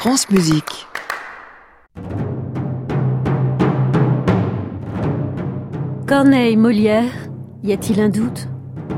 France Musique. Corneille, Molière, y a-t-il un doute ?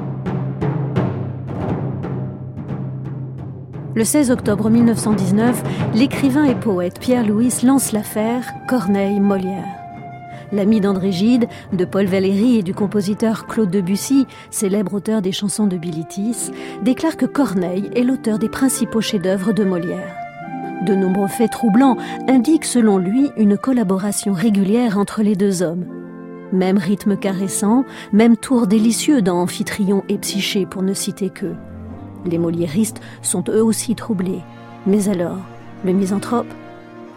Le 16 octobre 1919, l'écrivain et poète Pierre Louys lance l'affaire Corneille-Molière. L'ami d'André Gide, de Paul Valéry et du compositeur Claude Debussy, célèbre auteur des chansons de Bilitis, déclare que Corneille est l'auteur des principaux chefs-d'œuvre de Molière. De nombreux faits troublants indiquent selon lui une collaboration régulière entre les deux hommes. Même rythme caressant, même tour délicieux dans Amphitryon et Psyché pour ne citer qu'eux. Les moliéristes sont eux aussi troublés. Mais alors, le misanthrope, Tartuffe ?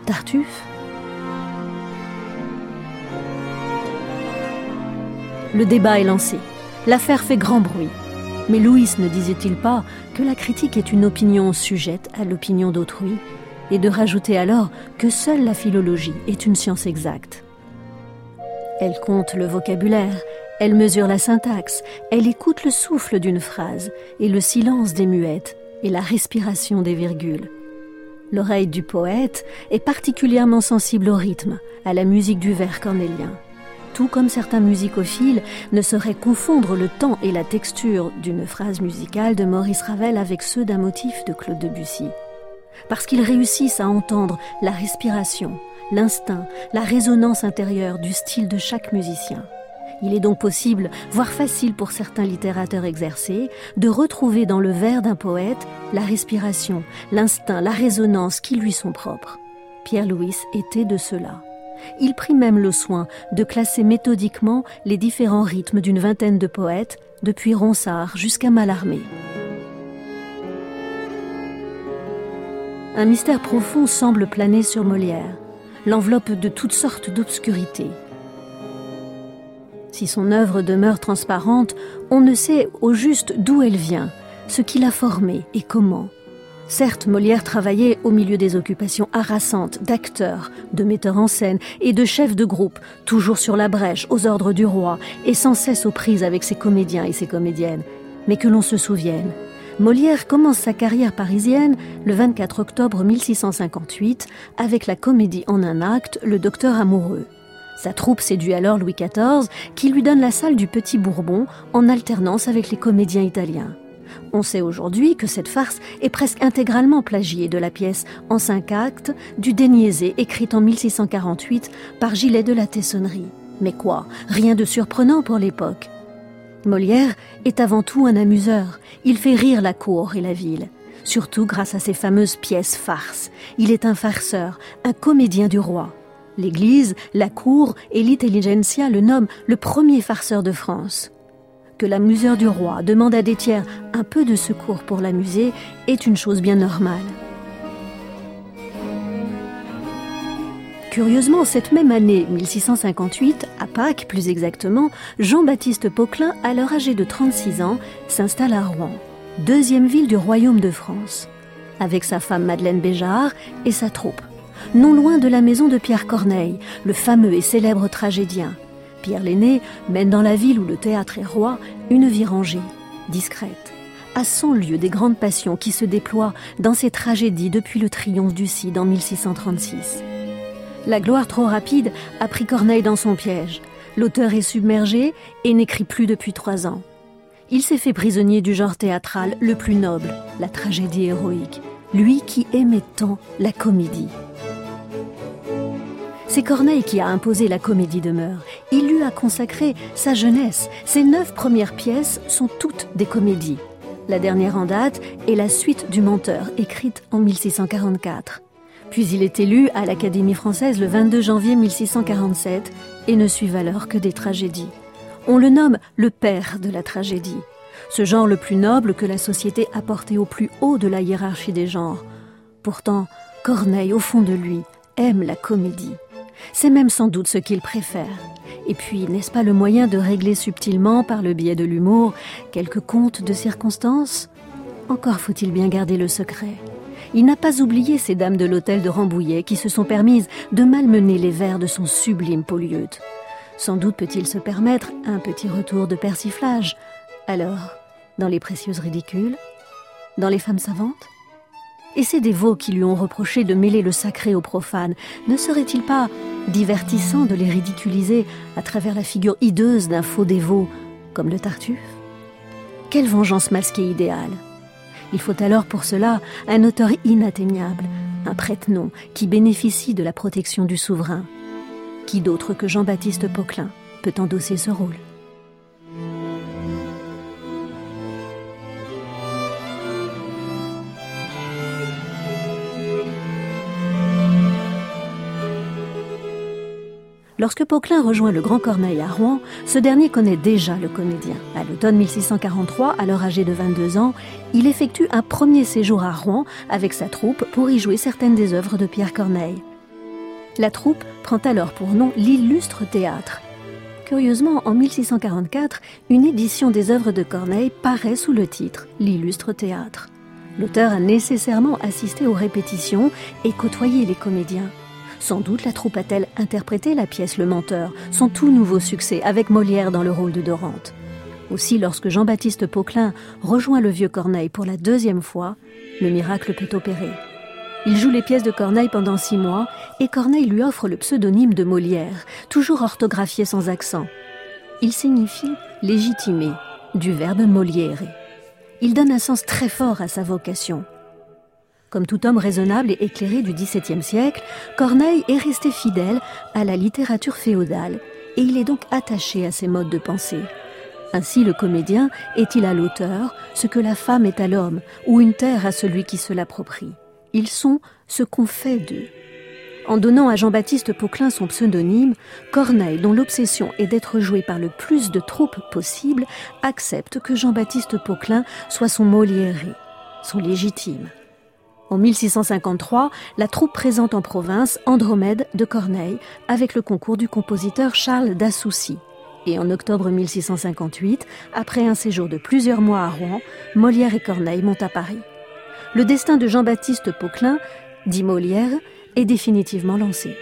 Le débat est lancé. L'affaire fait grand bruit. Mais Louis ne disait-il pas que la critique est une opinion sujette à l'opinion d'autrui, et de rajouter alors que seule la philologie est une science exacte. Elle compte le vocabulaire, elle mesure la syntaxe, elle écoute le souffle d'une phrase et le silence des muettes et la respiration des virgules. L'oreille du poète est particulièrement sensible au rythme, à la musique du vers cornélien. Tout comme certains musicophiles ne sauraient confondre le temps et la texture d'une phrase musicale de Maurice Ravel avec ceux d'un motif de Claude Debussy. Parce qu'ils réussissent à entendre la respiration, l'instinct, la résonance intérieure du style de chaque musicien. Il est donc possible, voire facile pour certains littérateurs exercés, de retrouver dans le vers d'un poète la respiration, l'instinct, la résonance qui lui sont propres. Pierre Louys était de ceux-là. Il prit même le soin de classer méthodiquement les différents rythmes d'une vingtaine de poètes, depuis Ronsard jusqu'à Mallarmé. Un mystère profond semble planer sur Molière, l'enveloppe de toutes sortes d'obscurités. Si son œuvre demeure transparente, on ne sait au juste d'où elle vient, ce qui l'a formée et comment. Certes, Molière travaillait au milieu des occupations harassantes d'acteurs, de metteurs en scène et de chefs de groupe, toujours sur la brèche, aux ordres du roi, et sans cesse aux prises avec ses comédiens et ses comédiennes. Mais que l'on se souvienne, Molière commence sa carrière parisienne le 24 octobre 1658 avec la comédie en un acte, Le Docteur Amoureux. Sa troupe séduit alors Louis XIV qui lui donne la salle du Petit Bourbon en alternance avec les comédiens italiens. On sait aujourd'hui que cette farce est presque intégralement plagiée de la pièce en 5 actes du Déniaisé écrite en 1648 par Gilet de la Tessonnerie. Mais quoi, rien de surprenant pour l'époque. Molière est avant tout un amuseur. Il fait rire la cour et la ville, surtout grâce à ses fameuses pièces farces. Il est un farceur, un comédien du roi. L'Église, la cour et l'intelligentsia le nomment le premier farceur de France. Que l'amuseur du roi demande à des tiers un peu de secours pour l'amuser est une chose bien normale. Curieusement, cette même année, 1658, à Pâques plus exactement, Jean-Baptiste Poquelin, alors âgé de 36 ans, s'installe à Rouen, deuxième ville du royaume de France, avec sa femme Madeleine Béjart et sa troupe, non loin de la maison de Pierre Corneille, le fameux et célèbre tragédien. Pierre l'Aîné mène dans la ville où le théâtre est roi une vie rangée, discrète, à 100 lieues des grandes passions qui se déploient dans ses tragédies depuis le triomphe du Cid en 1636. La gloire trop rapide a pris Corneille dans son piège. L'auteur est submergé et n'écrit plus depuis 3 ans. Il s'est fait prisonnier du genre théâtral le plus noble, la tragédie héroïque, lui qui aimait tant la comédie. C'est Corneille qui a imposé la comédie de mœurs. Il lui a consacré sa jeunesse. Ses 9 premières pièces sont toutes des comédies. La dernière en date est La Suite du Menteur, écrite en 1644. Puis il est élu à l'Académie française le 22 janvier 1647 et ne suivent alors que des tragédies. On le nomme le père de la tragédie, ce genre le plus noble que la société a porté au plus haut de la hiérarchie des genres. Pourtant, Corneille, au fond de lui, aime la comédie. C'est même sans doute ce qu'il préfère. Et puis, n'est-ce pas le moyen de régler subtilement, par le biais de l'humour, quelques contes de circonstance ? Encore faut-il bien garder le secret. Il n'a pas oublié ces dames de l'hôtel de Rambouillet qui se sont permises de malmener les vers de son sublime Polyeulte. Sans doute peut-il se permettre un petit retour de persiflage. Alors, dans les précieuses ridicules ? Dans les femmes savantes ? Et ces dévots qui lui ont reproché de mêler le sacré au profane, ne serait-il pas divertissant de les ridiculiser à travers la figure hideuse d'un faux dévot comme le Tartuffe? Quelle vengeance masquée idéale! Il faut alors pour cela un auteur inatteignable, un prête-nom qui bénéficie de la protection du souverain. Qui d'autre que Jean-Baptiste Poquelin peut endosser ce rôle? Lorsque Poquelin rejoint le Grand Corneille à Rouen, ce dernier connaît déjà le comédien. À l'automne 1643, alors âgé de 22 ans, il effectue un premier séjour à Rouen avec sa troupe pour y jouer certaines des œuvres de Pierre Corneille. La troupe prend alors pour nom l'Illustre Théâtre. Curieusement, en 1644, une édition des œuvres de Corneille paraît sous le titre l'Illustre Théâtre. L'auteur a nécessairement assisté aux répétitions et côtoyé les comédiens. Sans doute la troupe a-t-elle interprété la pièce Le Menteur, son tout nouveau succès avec Molière dans le rôle de Dorante. Aussi, lorsque Jean-Baptiste Poquelin rejoint le vieux Corneille pour la deuxième fois, le miracle peut opérer. Il joue les pièces de Corneille pendant 6 mois et Corneille lui offre le pseudonyme de Molière, toujours orthographié sans accent. Il signifie « légitimer » du verbe moliere. Il donne un sens très fort à sa vocation. Comme tout homme raisonnable et éclairé du XVIIe siècle, Corneille est resté fidèle à la littérature féodale et il est donc attaché à ses modes de pensée. Ainsi, le comédien est-il à l'auteur ce que la femme est à l'homme ou une terre à celui qui se l'approprie. Ils sont ce qu'on fait d'eux. En donnant à Jean-Baptiste Poquelin son pseudonyme, Corneille, dont l'obsession est d'être joué par le plus de troupes possible, accepte que Jean-Baptiste Poquelin soit son Molière, son légitime. En 1653, la troupe présente en province Andromède de Corneille avec le concours du compositeur Charles d'Assoucy. Et en octobre 1658, après un séjour de plusieurs mois à Rouen, Molière et Corneille montent à Paris. Le destin de Jean-Baptiste Poquelin, dit Molière, est définitivement lancé.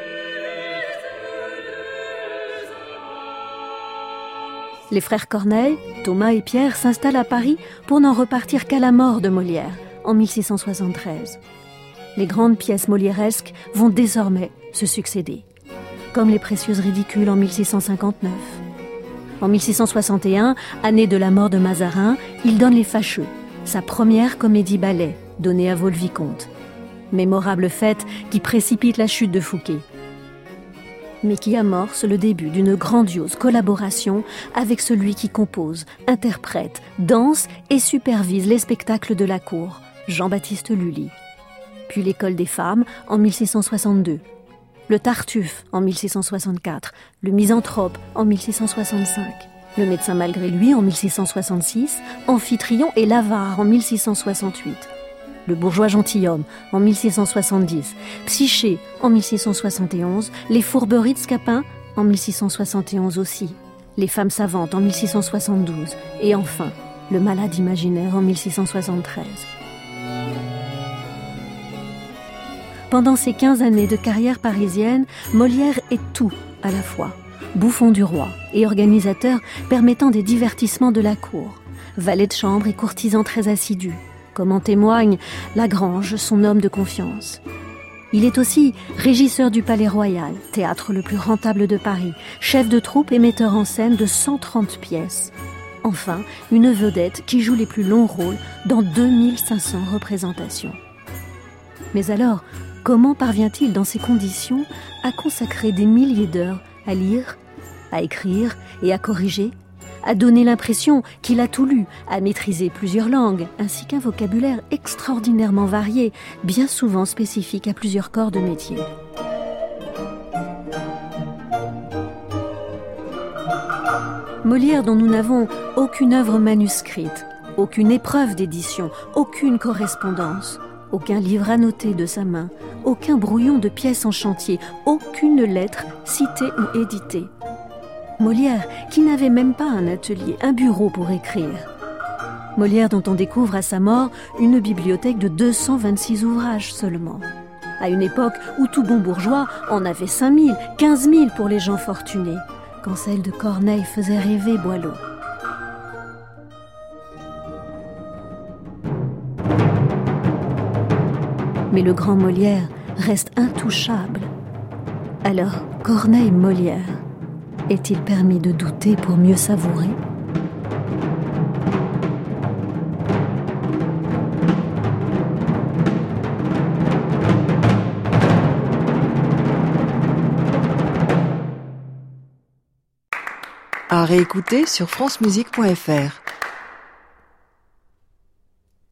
Les frères Corneille, Thomas et Pierre s'installent à Paris pour n'en repartir qu'à la mort de Molière, en 1673. Les grandes pièces molièresques vont désormais se succéder, comme Les Précieuses Ridicules en 1659. En 1661, année de la mort de Mazarin, il donne Les Fâcheux, sa première comédie-ballet, donnée à Vaux-le-Vicomte. Mémorable fête qui précipite la chute de Fouquet, mais qui amorce le début d'une grandiose collaboration avec celui qui compose, interprète, danse et supervise les spectacles de la cour, Jean-Baptiste Lully. Puis l'École des femmes en 1662, le Tartuffe en 1664, le Misanthrope en 1665, le Médecin malgré lui en 1666, Amphitryon et l'Avare en 1668, le Bourgeois gentilhomme en 1670, Psyché en 1671, les Fourberies de Scapin en 1671 aussi, les Femmes savantes en 1672 et enfin le Malade imaginaire en 1673. Pendant ces 15 années de carrière parisienne, Molière est tout à la fois. Bouffon du roi et organisateur permettant des divertissements de la cour, valet de chambre et courtisan très assidu, comme en témoigne Lagrange, son homme de confiance. Il est aussi régisseur du Palais Royal, théâtre le plus rentable de Paris, chef de troupe et metteur en scène de 130 pièces. Enfin, une vedette qui joue les plus longs rôles dans 2500 représentations. Mais alors, comment parvient-il dans ces conditions à consacrer des milliers d'heures à lire, à écrire et à corriger, à donner l'impression qu'il a tout lu, à maîtriser plusieurs langues, ainsi qu'un vocabulaire extraordinairement varié, bien souvent spécifique à plusieurs corps de métier. Molière, dont nous n'avons aucune œuvre manuscrite, aucune épreuve d'édition, aucune correspondance, aucun livre annoté de sa main, aucun brouillon de pièces en chantier, aucune lettre citée ou éditée. Molière, qui n'avait même pas un atelier, un bureau pour écrire. Molière, dont on découvre à sa mort une bibliothèque de 226 ouvrages seulement. À une époque où tout bon bourgeois en avait 5 000, 15 000 pour les gens fortunés, quand celle de Corneille faisait rêver Boileau. Mais le grand Molière reste intouchable. Alors, Corneille-Molière, est-il permis de douter pour mieux savourer ? À réécouter sur francemusique.fr.